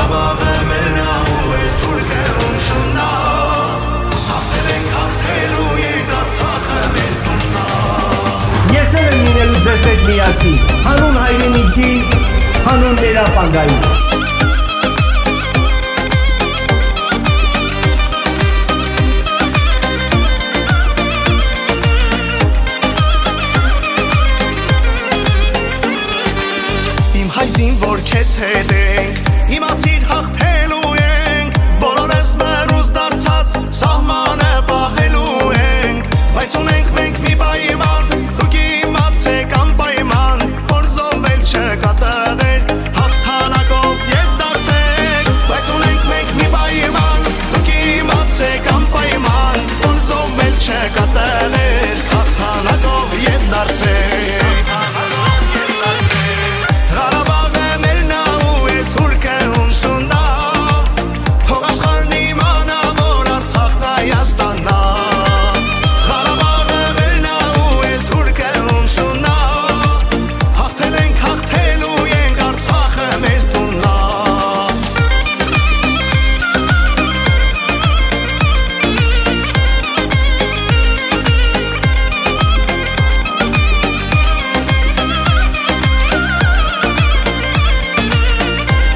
Ղարաբաղը մերնա ու էլ թուրքը ոնշնա Հաղթել ենք հաղթելու ենք Արցախը մեր տուննա Ես եմ լինելու ձեզ հետ միասին հանուն հայրենիքի, հանուն մեր ապագայի Հայսին որ քեզ հետ ենք, իմացիր հաղթելու ենք Բոլորս մերուզ դարձած սահմանը պահելու ենք Բայց ունենք մենք մի պայման, դուք իմացեք անպայման Որ զոհվել չկա տեղեր, հաղթանակով ետ դարձեք Բայց ունենք մենք մի պայման, դուք իմացեք անպայման Որ զոհվել չկա տեղեր, հաղթանակով ետ դարձեք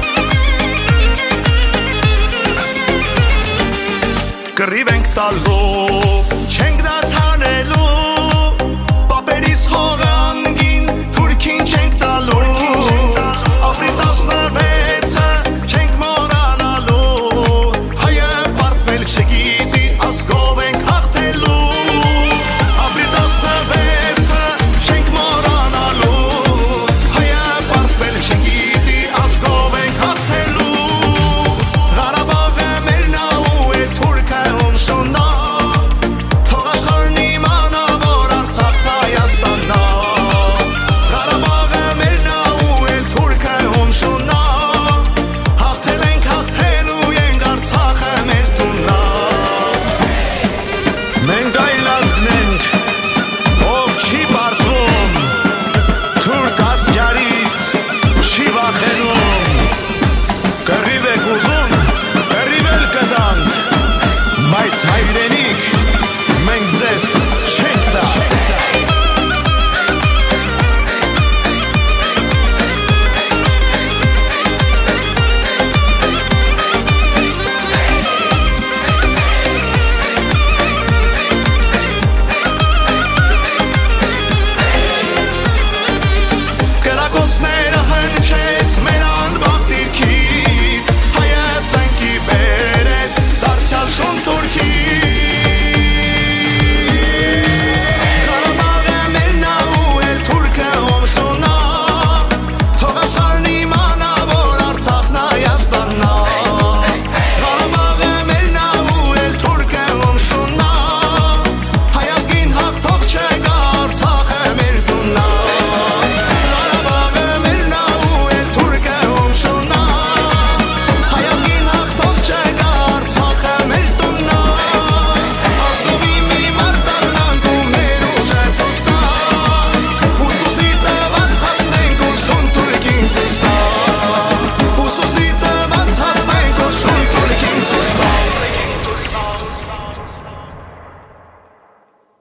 Կռիվ ենք տալու